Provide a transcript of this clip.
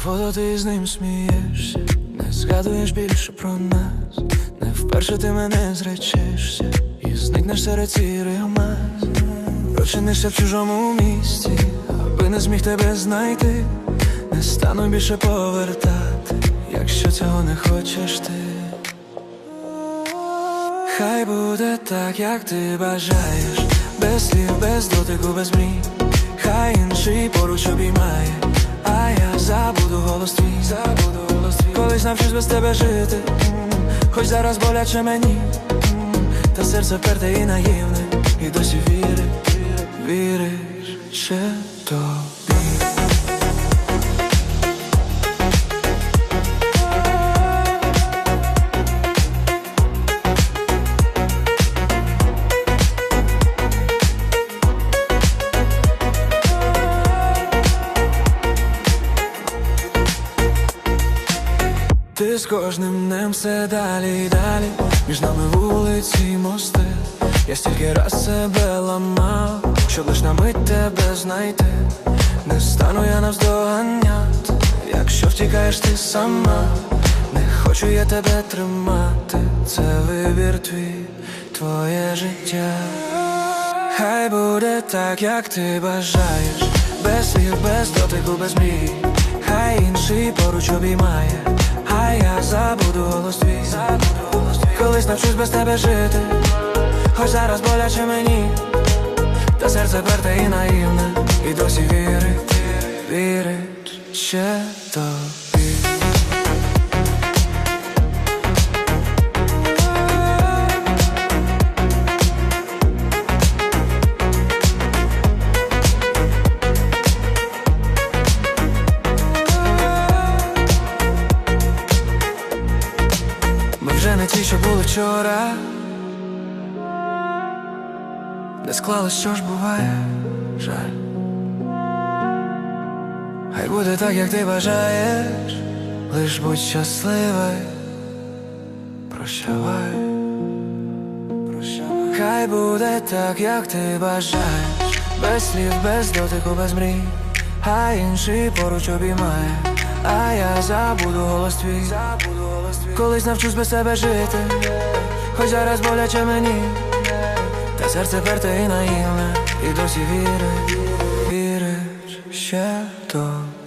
фото ти з ним смієшся, не згадуєш більше про нас. Не вперше ти мене зречешся і зникнеш серед сірих мас. Прочинишся в чужому місті, аби не зміг тебе знайти. Не стану більше повертати, якщо цього не хочеш ти. Хай буде так, як ти бажаєш, без слів, без дотику, без мрій. Хай інший поруч обіймає, а я забуду голос твій, Колись навчусь без тебе жити, хоч зараз боляче мені. Та серце вперте і наївне, і досі віриш ще тобі. Ти з кожним днем все далі і далі, між нами вулиці й мости. Я стільки раз себе ламав, щоб лиш на мить тебе знайти. Не стану я навздоганяти, якщо втікаєш ти сама. Не хочу я тебе тримати, це вибір твій, твоє життя. Хай буде так, як ти бажаєш, без слів, без дотику, без мрій. Хай інший поруч обіймає, а я забуду голос твій. Колись навчусь без тебе жити, хоч зараз боляче мені. Та серце перте і наївне, і досі вірить ще тобі. Вже не ті, що були вчора, не склалось, що ж буває, жаль. Хай буде так, як ти бажаєш, лиш будь щасливий, прощавай. Хай буде так, як ти бажаєш, без слів, без дотику, без мрій. Хай інший поруч обіймає, а я забуду голос твій. Колись навчусь без себе жити, хоч зараз боляче мені. Та серце перте і наївне, і досі вірить ще тобі.